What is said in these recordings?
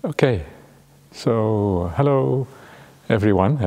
Okay, so hello everyone.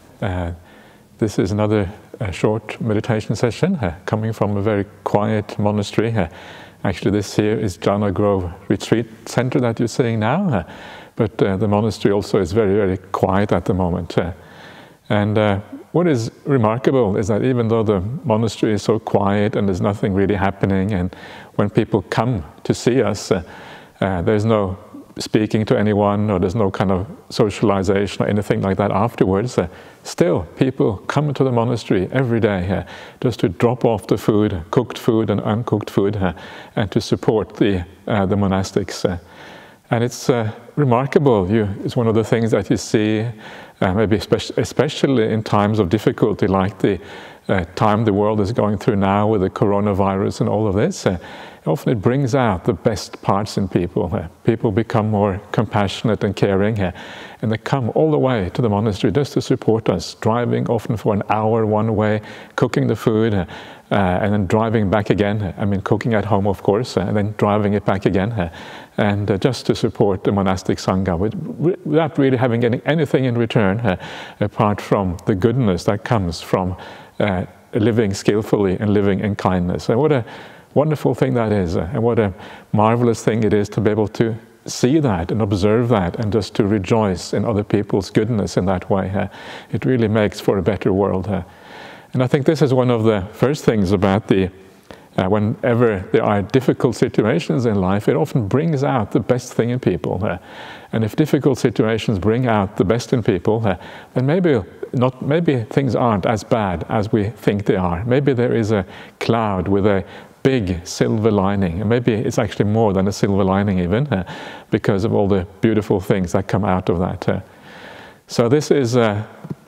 This is another short meditation session coming from a very quiet monastery. Actually, this here is Jhana Grove Retreat Center that you're seeing now, but the monastery also is very, very quiet at the moment. And what is remarkable is that even though the monastery is so quiet and there's nothing really happening, and when people come to see us, there's no speaking to anyone, or there's no kind of socialization or anything like that afterwards, still people come to the monastery every day just to drop off the food, cooked food and uncooked food, and to support the monastics. And it's remarkable. It's one of the things that you see, maybe especially in times of difficulty like the time the world is going through now with the coronavirus and all of this. Often it brings out the best parts in people. People become more compassionate and caring, and they come all the way to the monastery just to support us, driving often for an hour one way, cooking the food, and then driving back again. I mean, cooking at home, of course, and then driving it back again, and just to support the monastic sangha without really having anything in return, apart from the goodness that comes from living skillfully and living in kindness. And what a wonderful thing that is, and what a marvelous thing it is to be able to see that and observe that, and just to rejoice in other people's goodness in that way. It really makes for a better world. And I think this is one of the first things about whenever there are difficult situations in life, it often brings out the best thing in people. And if difficult situations bring out the best in people, then maybe things aren't as bad as we think they are. Maybe there is a cloud with a big silver lining, and maybe it's actually more than a silver lining even, because of all the beautiful things that come out of that. So this is the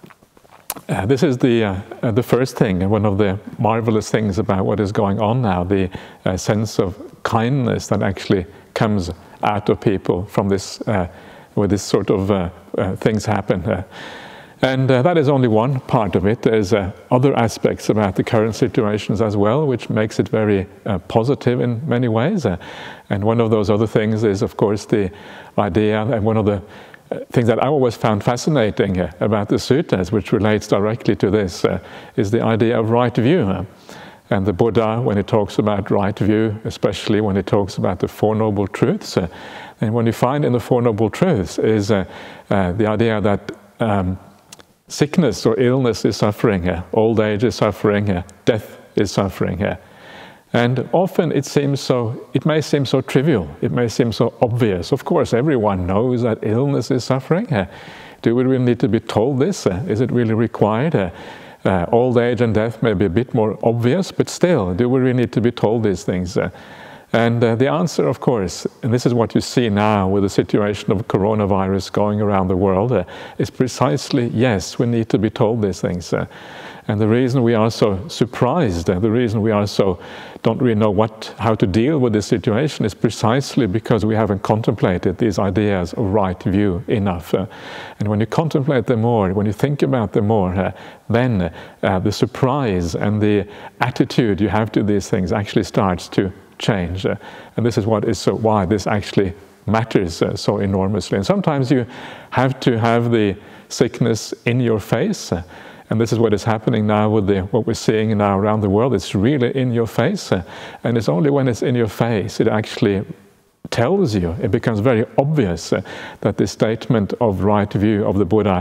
first thing, and one of the marvelous things about what is going on now, the sense of kindness that actually comes out of people from this, where this sort of things happen. And that is only one part of it. There's other aspects about the current situations as well, which makes it very positive in many ways. And one of those other things is, of course, the idea, and one of the things that I always found fascinating about the suttas, which relates directly to this, is the idea of right view. And the Buddha, when he talks about right view, especially when he talks about the Four Noble Truths, and what you find in the Four Noble Truths is the idea that sickness or illness is suffering, old age is suffering, death is suffering. And often it may seem so trivial, it may seem so obvious. Of course, everyone knows that illness is suffering. Do we really need to be told this? Is it really required? Old age and death may be a bit more obvious, but still, do we really need to be told these things? And the answer, of course, and this is what you see now with the situation of coronavirus going around the world, is precisely, yes, we need to be told these things. And the reason we are so surprised, the reason we are so don't really know how to deal with this situation, is precisely because we haven't contemplated these ideas of right view enough. And when you contemplate them more, when you think about them more, then the surprise and the attitude you have to these things actually starts to change. And this is why this actually matters so enormously. And sometimes you have to have the sickness in your face. And this is what is happening now with what we're seeing now around the world. It's really in your face. And it's only when it's in your face it actually tells you, it becomes very obvious that this statement of right view of the Buddha,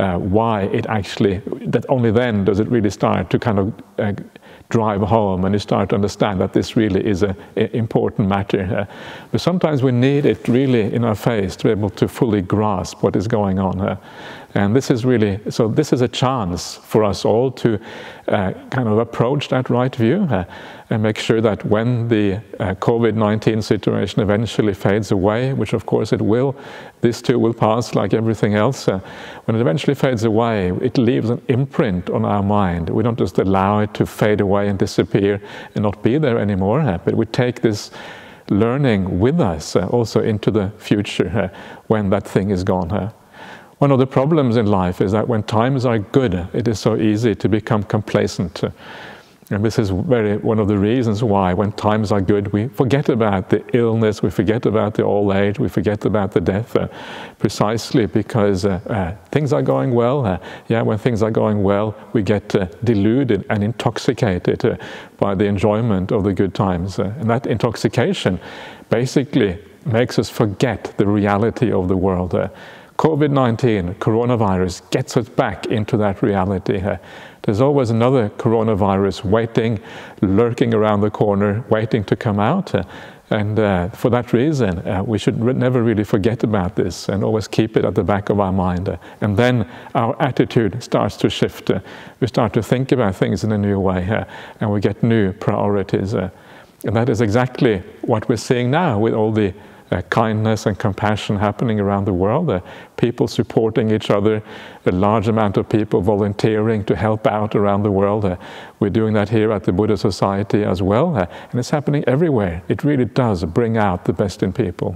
that only then does it really start to kind of drive home, and you start to understand that this really is an important matter. But sometimes we need it really in our face to be able to fully grasp what is going on. And this is a chance for us all to kind of approach that right view and make sure that when the COVID-19 situation eventually fades away, which of course it will, this too will pass like everything else. When it eventually fades away, it leaves an imprint on our mind. We don't just allow it to fade away and disappear and not be there anymore, but we take this learning with us also into the future when that thing is gone. One of the problems in life is that when times are good, it is so easy to become complacent. And this is one of the reasons why when times are good, we forget about the illness, we forget about the old age, we forget about the death, precisely because things are going well. When things are going well, we get deluded and intoxicated by the enjoyment of the good times. And that intoxication basically makes us forget the reality of the world. COVID-19, coronavirus, gets us back into that reality. There's always another coronavirus waiting, lurking around the corner, waiting to come out. And for that reason, we should never really forget about this and always keep it at the back of our mind. And then our attitude starts to shift. We start to think about things in a new way, and we get new priorities. And that is exactly what we're seeing now with all the kindness and compassion happening around the world, people supporting each other, a large amount of people volunteering to help out around the world. We're doing that here at the Buddha Society as well, and it's happening everywhere. It really does bring out the best in people.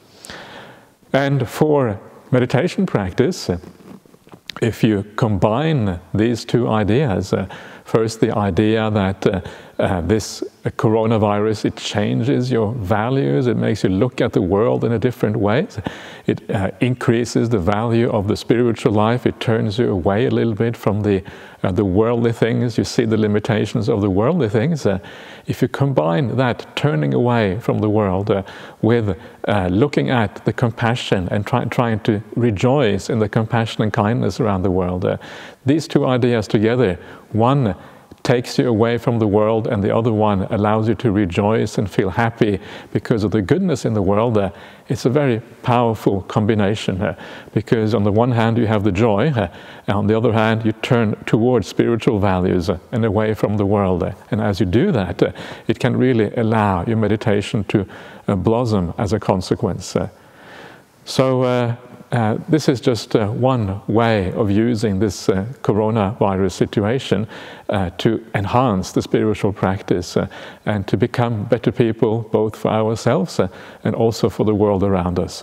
And for meditation practice, if you combine these two ideas, first the idea that this coronavirus, it changes your values, it makes you look at the world in a different way, it increases the value of the spiritual life, it turns you away a little bit from the worldly things, you see the limitations of the worldly things. If you combine that turning away from the world with looking at the compassion and trying to rejoice in the compassion and kindness around the world, these two ideas together, one takes you away from the world and the other one allows you to rejoice and feel happy because of the goodness in the world, it's a very powerful combination, because on the one hand you have the joy, and on the other hand you turn towards spiritual values and away from the world. And as you do that, it can really allow your meditation to blossom as a consequence. This is just one way of using this coronavirus situation to enhance the spiritual practice and to become better people, both for ourselves and also for the world around us.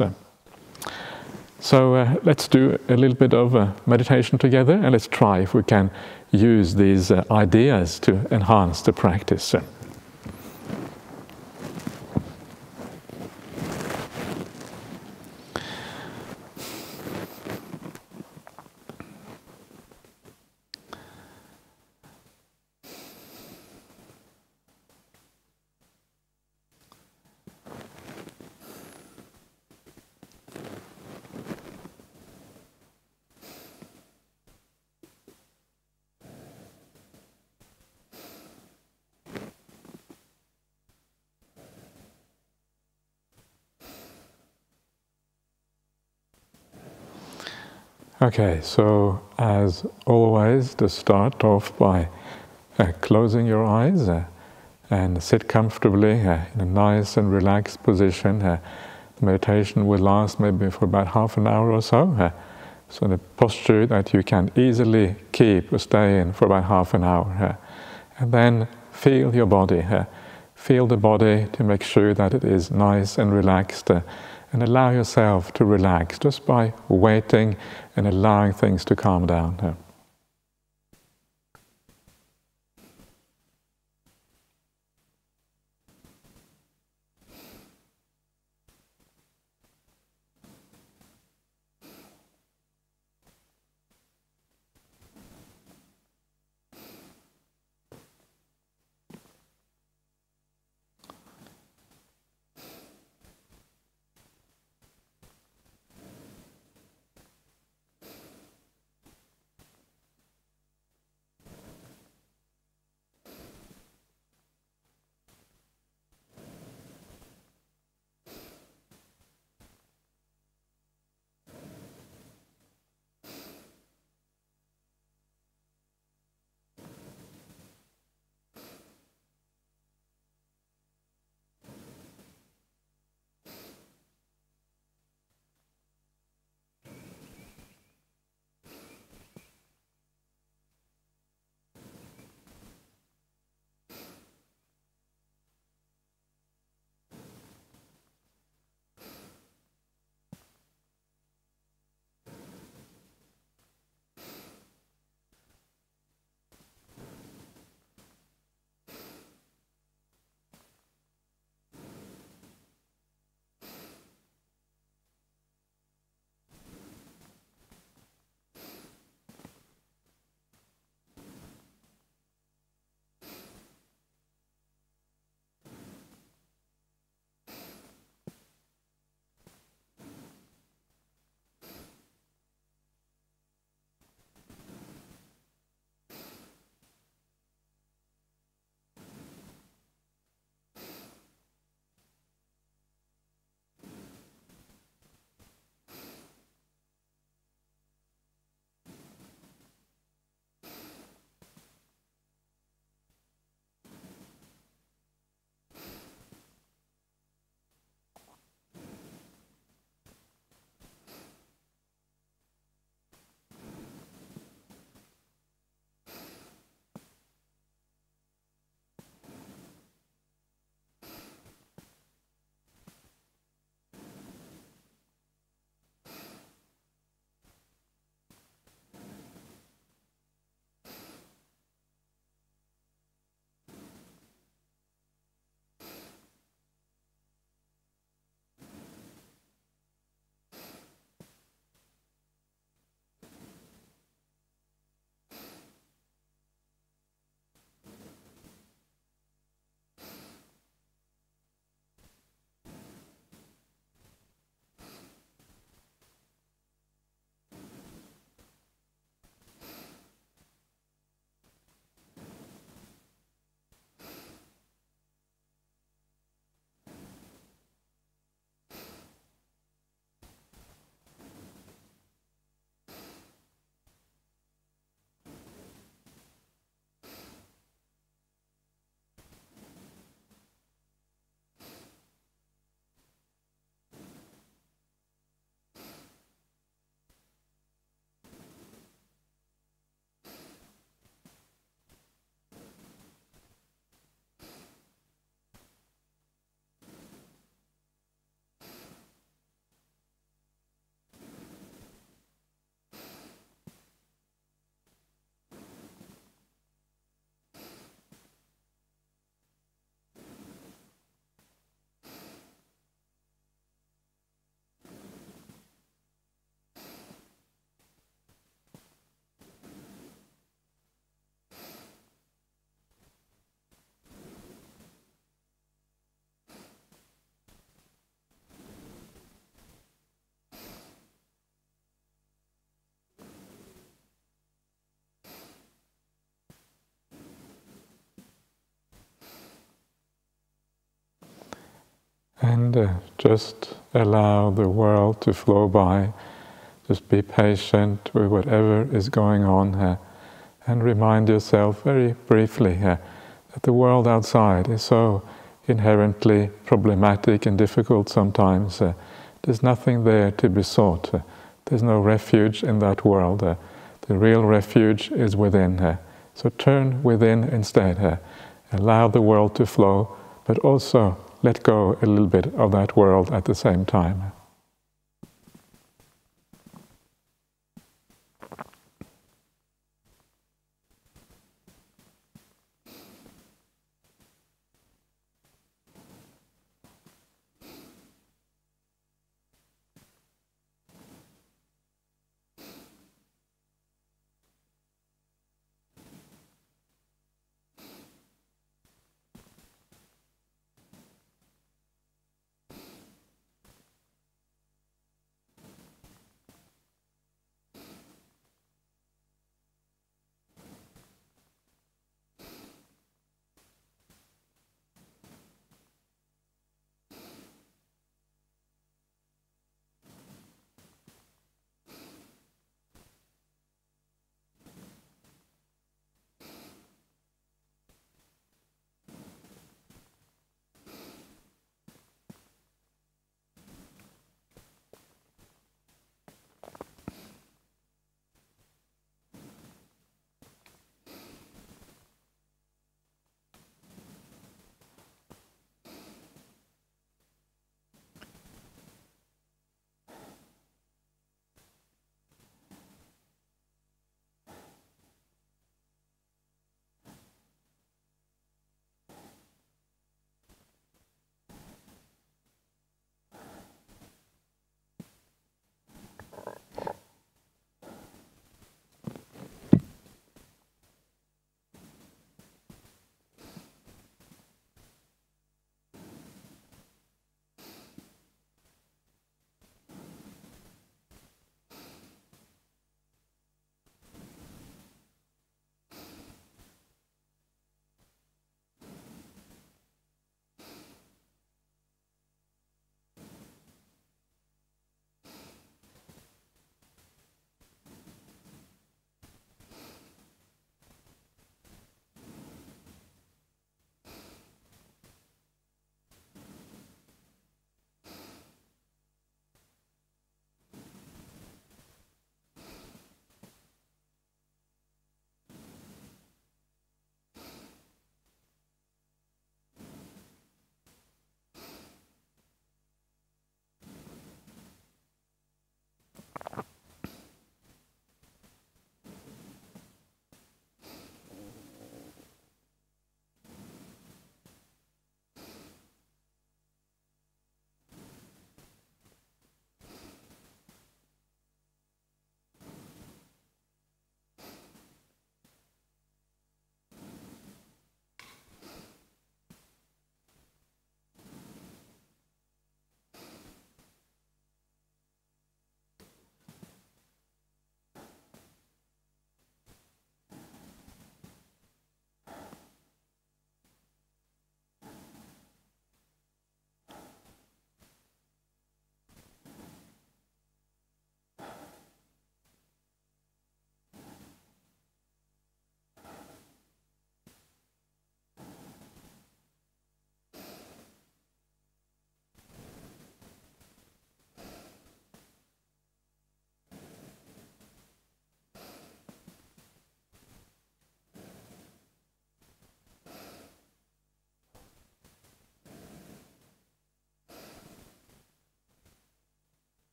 So let's do a little bit of meditation together, and let's try if we can use these ideas to enhance the practice. Okay, so as always, to start off by closing your eyes and sit comfortably in a nice and relaxed position. The meditation will last maybe for about half an hour or so. So the posture that you can easily keep or stay in for about half an hour. And then feel your body. Feel the body to make sure that it is nice and relaxed. And allow yourself to relax just by waiting and allowing things to calm down. and just allow the world to flow by. Just be patient with whatever is going on, and remind yourself very briefly that the world outside is so inherently problematic and difficult sometimes. There's nothing there to be sought. There's no refuge in that world. The real refuge is within. So turn within instead. Allow the world to flow, but also let go a little bit of that world at the same time.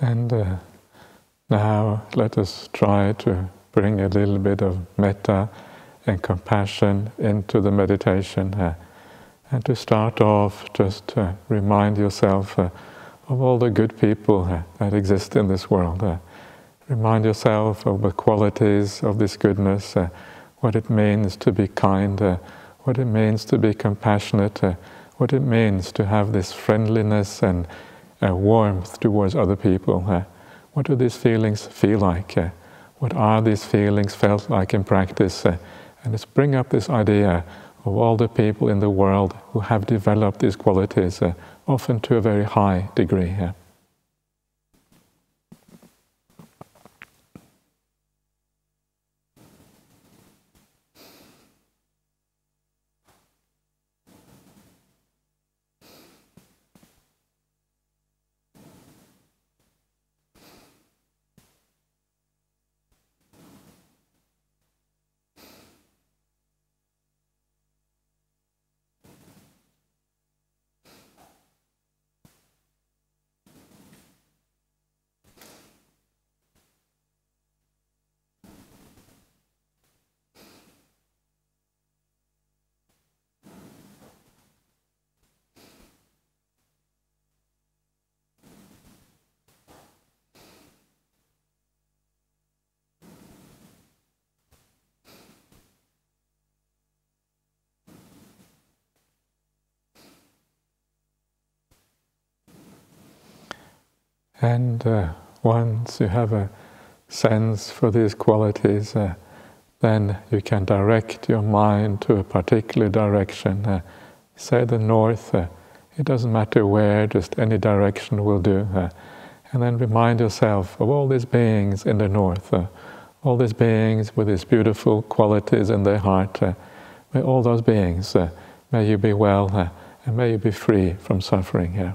And now let us try to bring a little bit of metta and compassion into the meditation. And to start off, just remind yourself of all the good people that exist in this world. Remind yourself of the qualities of this goodness, what it means to be kind, what it means to be compassionate, what it means to have this friendliness and warmth towards other people. What do these feelings feel like? What are these feelings felt like in practice? And let's bring up this idea of all the people in the world who have developed these qualities, often to a very high degree. And once you have a sense for these qualities, then you can direct your mind to a particular direction. Say the north, it doesn't matter where, just any direction will do. And then remind yourself of all these beings in the north, all these beings with these beautiful qualities in their heart. May all those beings, may you be well, and may you be free from suffering here.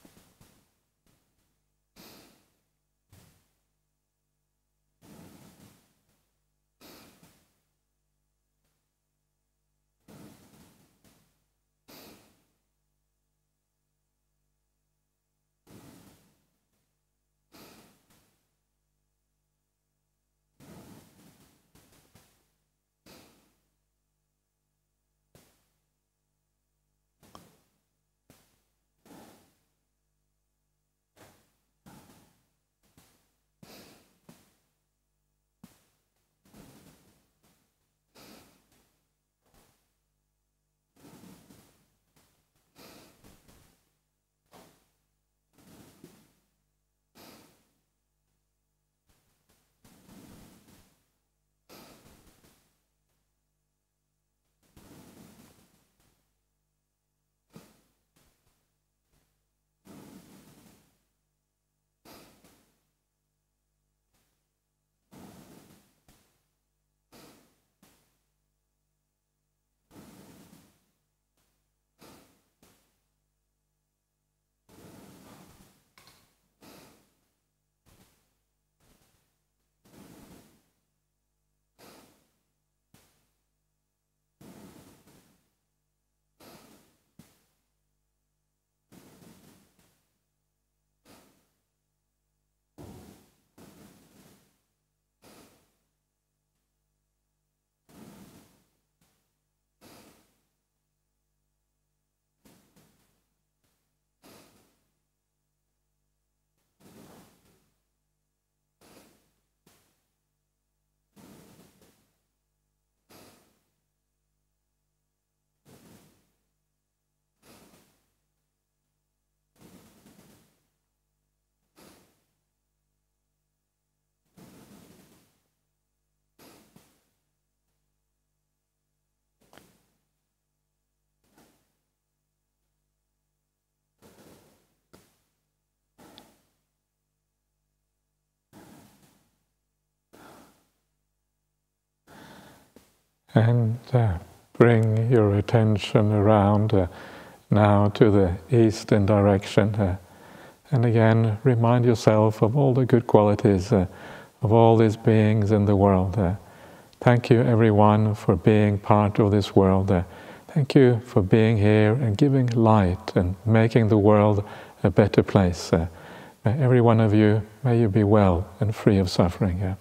And bring your attention around now to the eastern direction. And again, remind yourself of all the good qualities of all these beings in the world. Thank you, everyone, for being part of this world. Thank you for being here and giving light and making the world a better place. every one of you, may you be well and free of suffering. Yeah.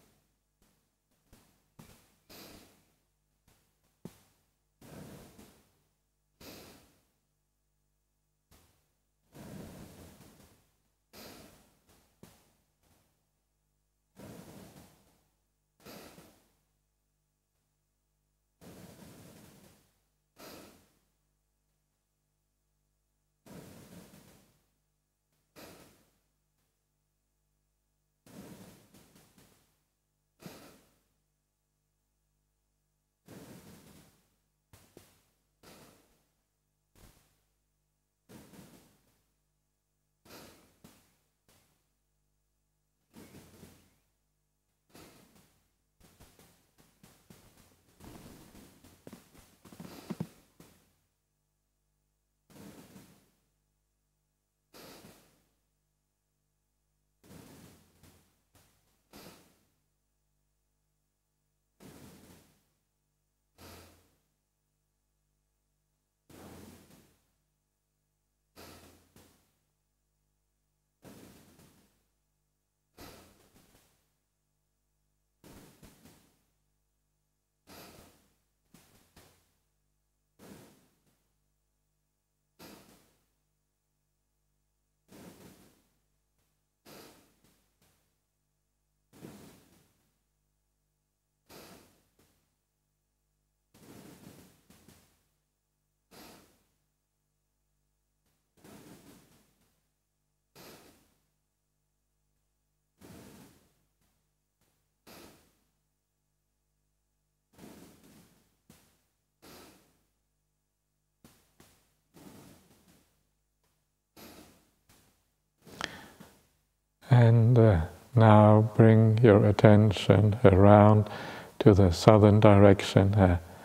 And now bring your attention around to the southern direction.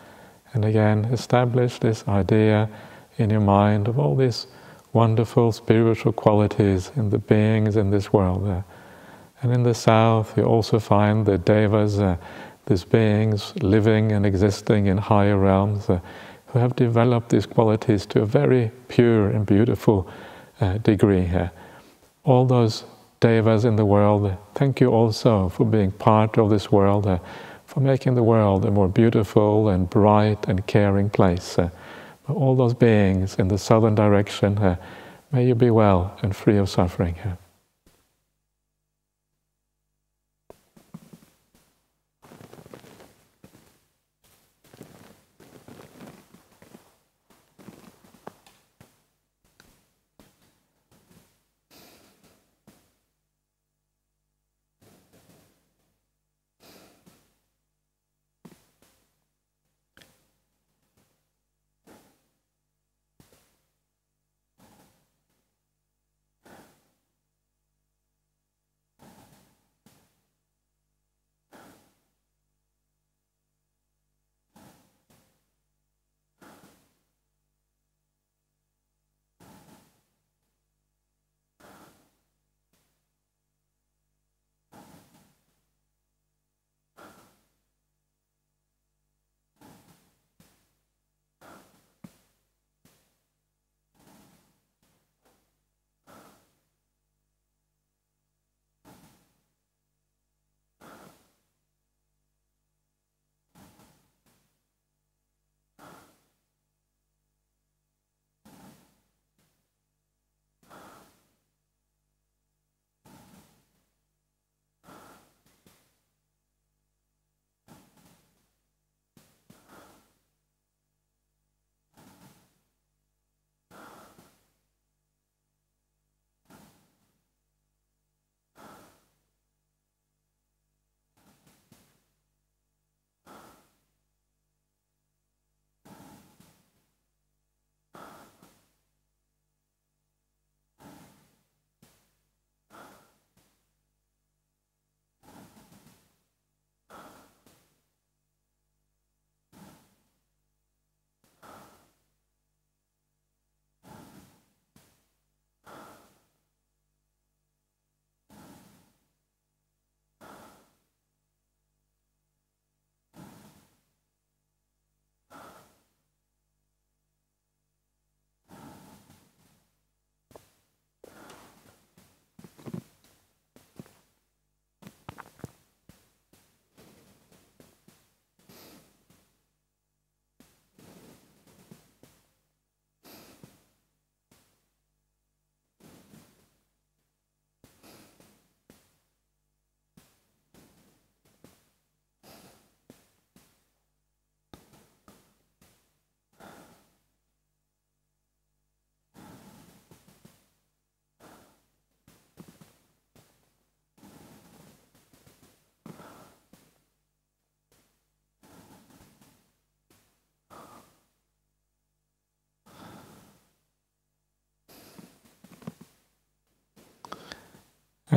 And again, establish this idea in your mind of all these wonderful spiritual qualities in the beings in this world. And in the south, you also find the devas, these beings living and existing in higher realms, who have developed these qualities to a very pure and beautiful degree. All those devas in the world, thank you also for being part of this world, for making the world a more beautiful and bright and caring place. All those beings in the southern direction, may you be well and free of suffering.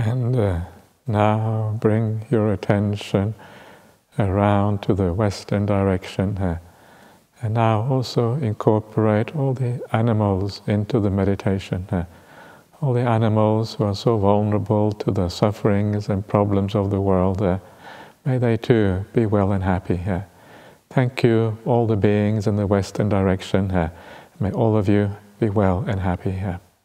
And now bring your attention around to the western direction. And now also incorporate all the animals into the meditation. All the animals who are so vulnerable to the sufferings and problems of the world, may they too be well and happy. Thank you, all the beings in the western direction. May all of you be well and happy.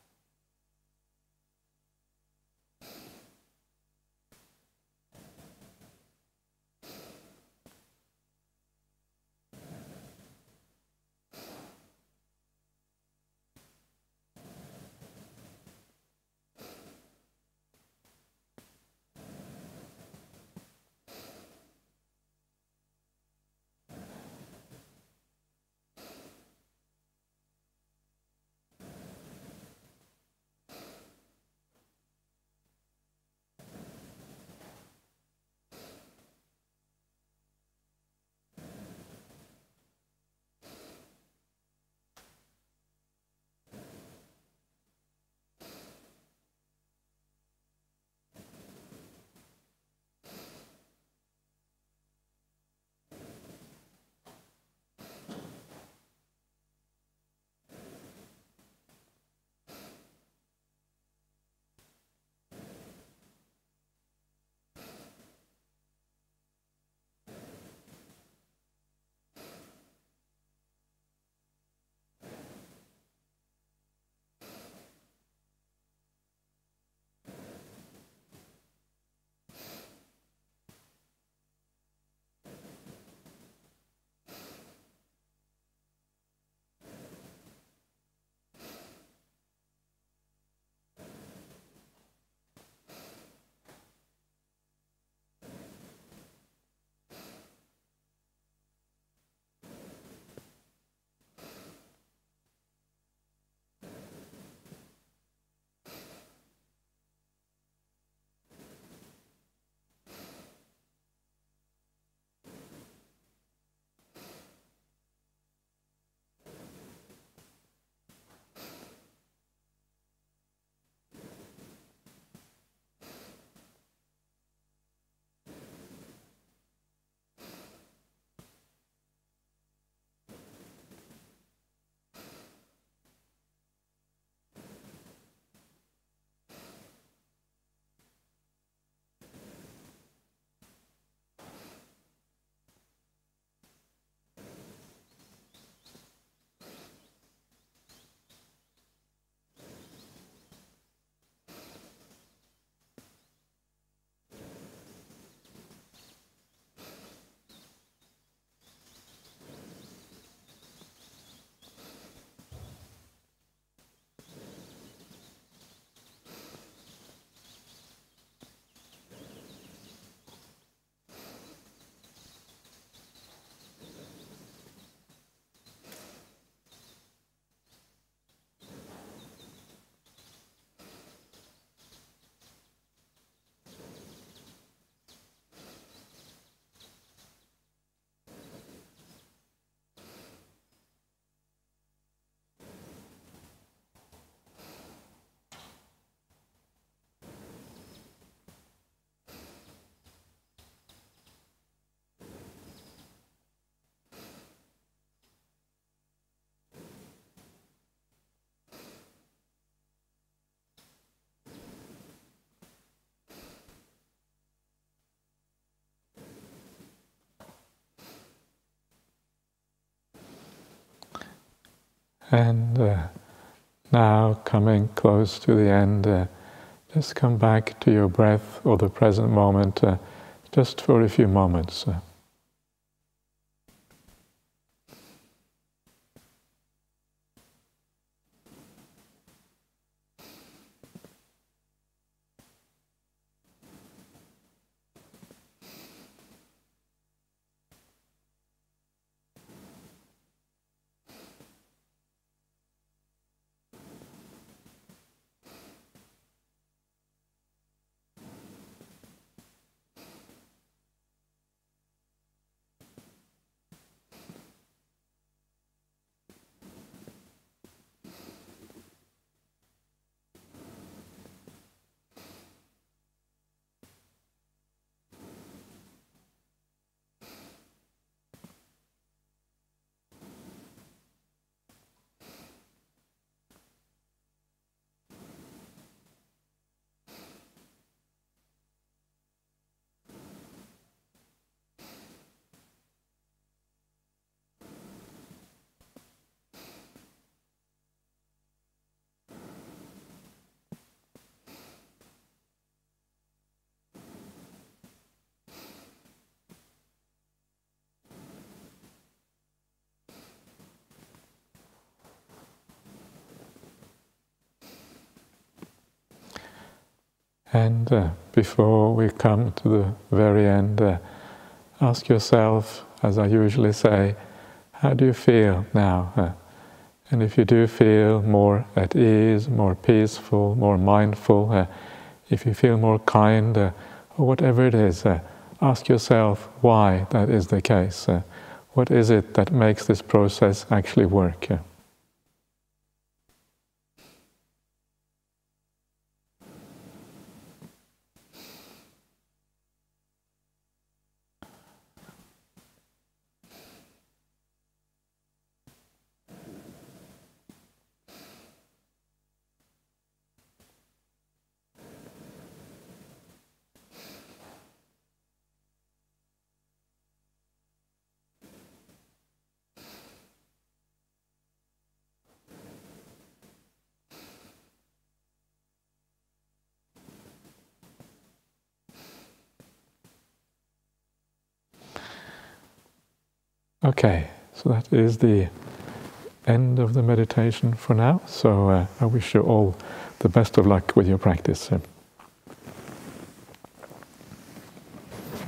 And now coming close to the end, just come back to your breath or the present moment just for a few moments. And before we come to the very end, ask yourself, as I usually say, how do you feel now? And if you do feel more at ease, more peaceful, more mindful, if you feel more kind, or whatever it is, ask yourself why that is the case. What is it that makes this process actually work? Okay, so that is the end of the meditation for now. So I wish you all the best of luck with your practice.